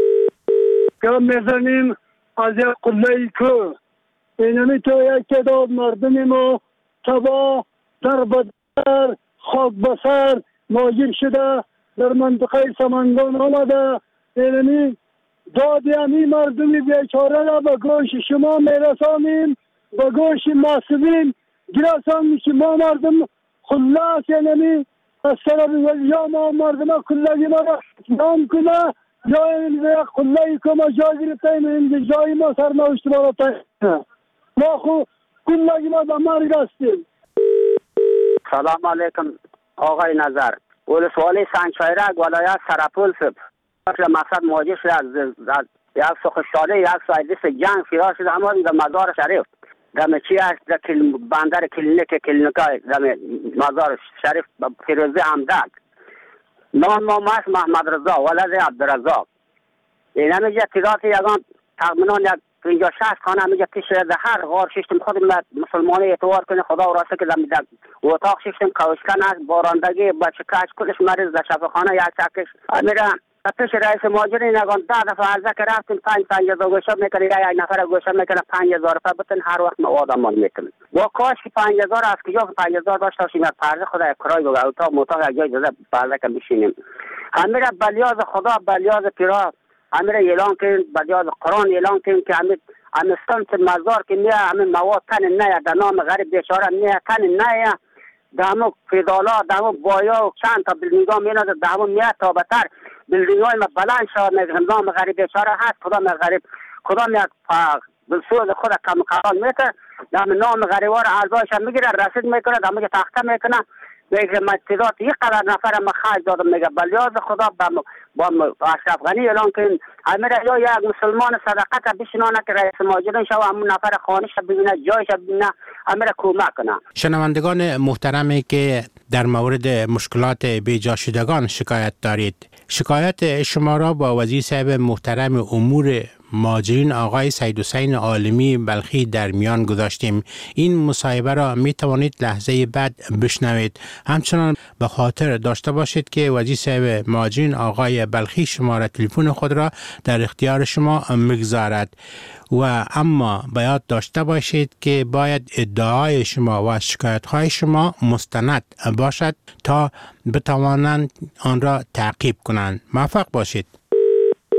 S6: کم میزنیم از یک قلعه که اینمی تو یک تعداد مردم ما تبا در بدر خاک بسر ماجر شده در منطقه سمنگان آمده. اینمی دادی همی مردم بیچاره را به گوش شما میرسانیم، به گوش محسوبین گرسانیم که ما مردم خلاص اینمی از طرف یا ما مردم کلگی ما را نام کنه یا این کلگی که ما جا گرفتیم این جایی ما سرنوشت ما را تایید ما خو کلگی ما به مرگ هستیم.
S7: سلام علیکم آقای نظر. ولسوالی سنگچایرک ولایت سرپل سب مقصد مواجه شده از یک سخشتاله یک سایدیس جنگ فرار شده اما در مزار شریف دم چی است در کل... بندر کلینیک کلینیکای دم مزار شریف فیروزی همدک. نام ما ماست محمد رضا ولد عبدالرزاق. این همیجه تعداد یکان تقریبا یک پنجاه شصت خانه همیجه پیش در هر غار ششتم خودم مسلمانه اعتبار کنه خدا و راسته که در اتاق ششتم کوشکن است بارندگی بچه کش کلش مریض در شفاخانه یک چکش امیره پیش رئیس ماجرین نگان ده دفعه عرضه که رفتیم پنج پنج هزار گوشه میکنه یا یک نفر گوشه میکنه پنج هزار روپیه بتن هر وقت مواد آمان میکنه. با کاش که پنج هزار از کجا که پنج هزار داشته باشیم از پرده خدا یک کرای بگه اتاق مطاق یک جای داده پرده که بشینیم. همیره بلیاز خدا بلیاز پیرا همیره اعلان کنیم بلیاز قرآن اعلان کنیم که همین امستان مزار که میه همین مواد تن نه در نام غریب بیچاره میه تن نه دامو فیدالا دامو بایا و چند تا بلدینگا مینا دامو میه تا بتر بلدینگای ما بلند شد میگم نام غریب بیچاره هست کدام غریب کدام یک بسوز خود کم قرار میکنه دام نام غریبا رو ارزایش میگیره رسید میکنه دامو تخته میکنه میگه من تعداد یک قدر نفر ما خرج دادم میگه بلیاز خدا با با اشرف غنی اعلان کن امیره یا یک مسلمان صدقه بشینانه که رئیس ماجرین شو همون نفر خانش ببینه جایش ببینه امیره کمک کنه.
S20: شنوندگان محترمی که در مورد مشکلات بیجا شدگان شکایت دارید، شکایت شما را با وزیر صاحب محترم امور ماجرین آقای سید حسین عالمی بلخی در میان گذاشتیم. این مصاحبه را می توانید لحظه بعد بشنوید. همچنان به خاطر داشته باشید که وزیر صاحب ماجرین آقای بلخی شماره تلفن خود را در اختیار شما میگذارد و اما باید داشته باشید که باید ادعای شما و شکایت های شما مستند باشد تا بتوانند آن را تعقیب کنند. موفق باشید.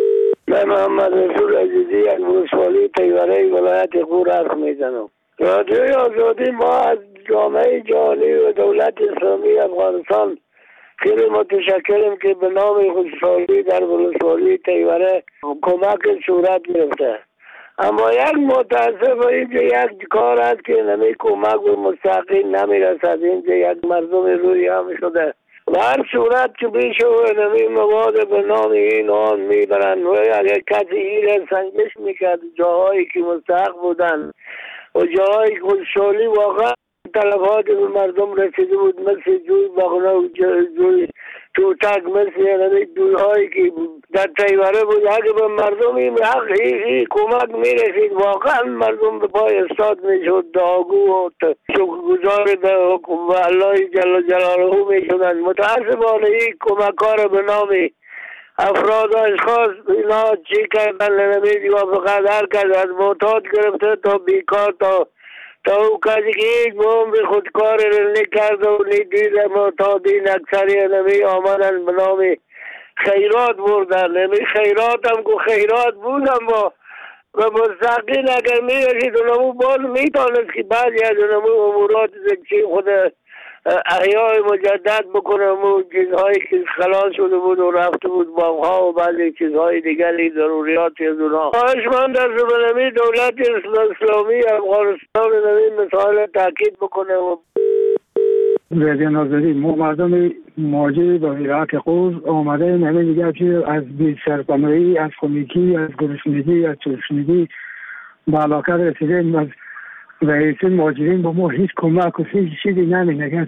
S5: من محمد رسول عزیزی از ولسوالی تیوره ولایت غور حرف میزنم. رادیوی آزادی ما از جامعه جهانی و دولت اسلامی افغانستان خیلی متشکرم که به نام ولسوالی در ولسوالی تیوره کمک صورت گرفته. اما یک متاسف اینجا یک کار است که نمی کمک و مستقیم نمیرسد. اینجا یک مردم روی هم شده و هر صورت که بیشه و نمی مواد به نام این آن میبرن و اگر کسی این سنجش میکرد جاهایی که مستحق بودن و جاهایی که ولسوالی واقعا طلبات به مردم رسیده بود، مثل جوی بغنه و جوی توتک، مثل یعنی دوی هایی که در تیوره بود. اگه به مردم این حق این کمک میرسید واقعا مردم به پای استاد میشد، داغو و شکرگزار به حکم و الله جل جلاله میشدن. متاسفانه این کمکار به نامی افراد و اشخاص اینا چی کردن نمید و فقط هر کس از معتاد گرفته تا بیکار تا تا او کسی که یک به عمر خودکار نکرده و ندید معتادین اکثری نمی آمدن به نام خیرات بردن. نمی خیرات هم که خیرات بود هم با و مستقین اگر می رسید اونمو باز می تانست که بعضی از اونمو امورات زکچی خود احیای مجدد بکنم و چیزهایی که خلاص شده بود و رفته بود باغها و بعضی چیزهای دیگری ضروریاتی از اونها. خواهش من در زبانمی دولت اسلامی افغانستان نمی مثال تاکید بکنه. و
S8: رادیو آزادی ما مردم مهاجر به ولایت قوز آمده نمی دیگه که از بی سرپناهی، از خونگی، از گرسنگی، از تشنگی به علاقه رسیدیم. از رئیس مهاجرین با ما هیچ کمک و هیچ چیزی نمی‌نگه.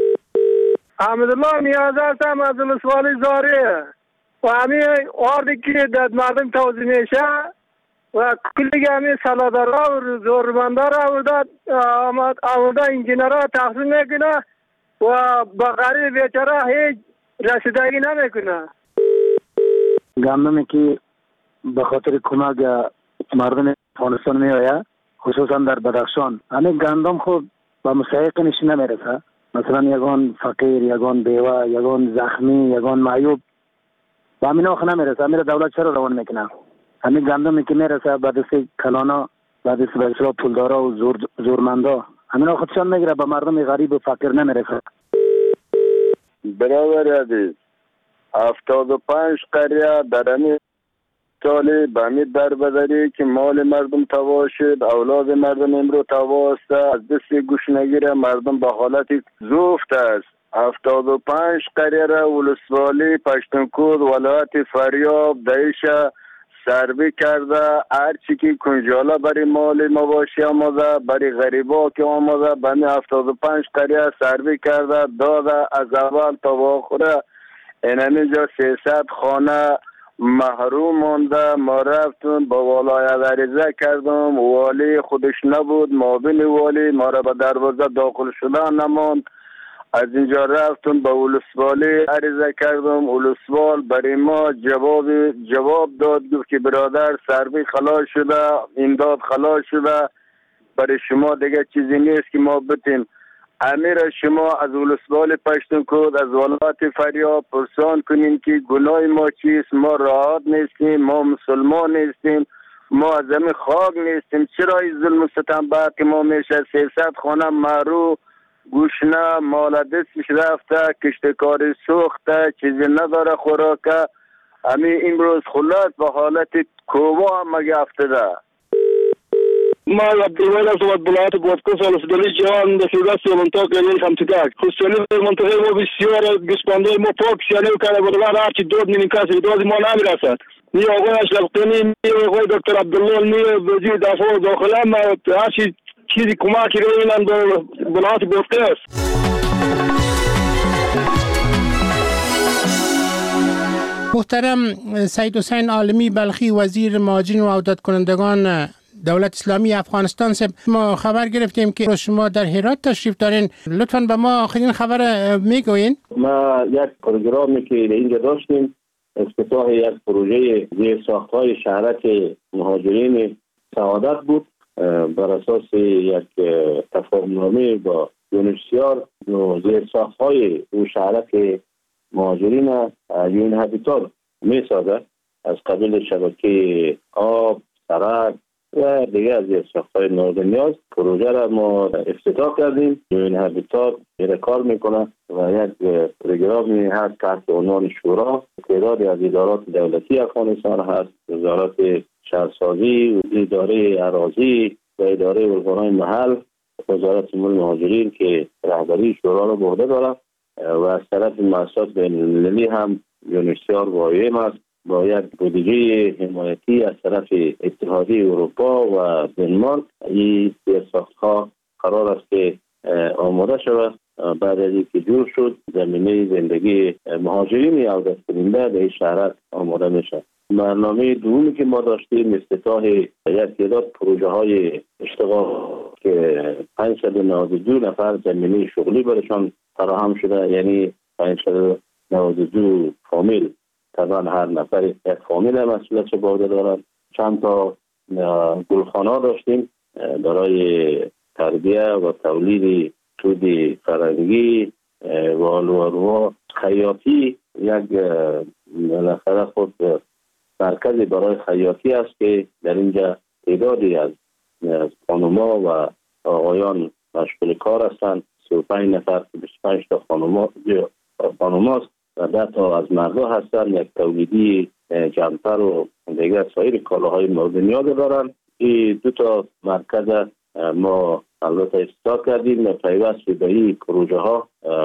S6: احمدالله نیاز هستم از ولسوالی زاره و همین آردی که در مردم توضیح میشه و کلی همین سلادارا و زورمندارا آورده آورده انجینرها تحصیل میکنه و با غریب بیچاره هیچ رسیدگی نمیکنه.
S5: گندمی که به خاطر کمک مردم افغانستان میآید خصوصا در بدخشان همین گندم خود با مستحقش نمیرسه. مثلا یگان فقیر، یگان بیوه، یگان زخمی، یگان معیوب با همین آخه نمیرسه. همین دولت چرا روان میکنه؟ همین گندمی که میرسه به دست کلانا، به دست بسیار پولدارا و زور زورمندا همین آخه چون میگیره به مردم غریب و فقیر نمیرسه.
S24: برادر عزیز هفتاد و پنج قریه در همین سالی به همین در بداری که مال مردم تباه شد، اولاد مردم امرو تباه است، از دست گوشنگیر مردم به حالت زفت است. هفتاد و پنج قریه را ولسوالی پشتونکود ولایت فاریاب دایشه سربی کرده. هرچی که کنجاله برای مال مواشی آمده، برای غریبا که آمده، به همین هفتاد و پنج قریه سربی کرده داده. از اول تا به آخر این همینجا سیصد خانه محروم مانده. ما رفتم با ولایت عریضه کردم، والی خودش نبود، معاون والی ما را به دروازه داخل شدن نماند. از اینجا رفتم به ولسوالی عریضه کردم، ولسوال برای ما جواب جواب داد، گفت که برادر سربی خلاص شده، امداد خلاص شده، برای شما دیگه چیزی نیست که ما بتیم. امیر شما از ولسوالی پشتونکود از ولایت فاریاب پرسان کنین که گناه ما چیست؟ ما راحت نیستیم، ما مسلمان نیستیم، ما از همین خاک نیستیم. چرا این ظلم و ستم بعد که ما میشه سیصد خانه محرو گوشنه مال دستش رفته، کشتکاری سوخته، چیزی نداره خوراکه. همین امروز خلاص به حالت کوبا هم مگه افتاده.
S23: ما عبدالوهید از ولایت بادغیس ولسوالی جوان به سیاست منطقه لیل خمسدک خصوصی منطقه ما بسیار گسپانده ما پاک سیانی کرده بود. هر چی دود می نکاسی دود ما نمیرسد. نی آقای اشرف غنی، نی آقای دکتر عبدالله، نی وزیر دفاع و داخله، ما هر چی چیزی کمکی رو اینن به ولایت بادغیس.
S20: محترم سید حسین عالمی بلخی وزیر مهاجرین و عودت کنندگان دولت اسلامی افغانستان سے ما خبر گرفتیم که شما در هرات تشریف دارین. لطفاً به ما آخرین خبر میگوین.
S9: ما یک پروگرامی که اینجا داشتیم افتتاح یک پروژه زیر ساخت‌های شهرک مهاجرین سعادت بود بر اساس یک تفاهم‌نامه با یونیسیار و زیر ساخت‌های او شهرک مهاجرین یون هابیتات میسازد. از قبیل شبکه آب، سرک و دیگر از زیرساخت‌های مورد نیاز. پروژه را ما افتتاح کردیم. این هابیتات میره کار میکنه و یک پروگرامی هست تحت عنوان شورا. تعدادی از ادارات دولتی افغانستان هست، وزارت شهرسازی، اداره اراضی و اداره ارگان‌های محل، وزارت امور مهاجرین که رهبری شورا را به عهده دارد و از طرف مؤسسات بین‌المللی هم یونیسیار و آی ام است با یک بودجه حمایتی از طرف اتحادیه اروپا و دنمارک. این ساخت‌ها قرار است که آماده شود. بعد از اینکه جور شد زمینه زندگی مهاجرین عودت کننده به این شهرک آماده میشه. برنامه دومی که ما داشتیم افتتاح یک تعداد پروژه های اشتغال که پانصد و نود و دو نفر زمینه شغلی برشان فراهم شده، یعنی پانصد و نود و دو فامیل. طبعا هر نفر یک فامیل مسئولیتش به عهده دارد. چند تا گلخانه داشتیم برای تربیه و تولید توت فرنگی و آلو خیاطی. یک بالاخره خود مرکزی برای خیاطی است که در اینجا تعدادی از خانوما و آقایان مشغول کار هستند. سی و پنج نفر که بیست و پنج تا خانوما خانوماست و ده تا از مردا هستند. یک تولیدی جمپر و دیگر سایر کالاهای مورد نیاز دارند. این دو تا مرکز ما البته افتتاح کردیم و پیوست به این پروژه ها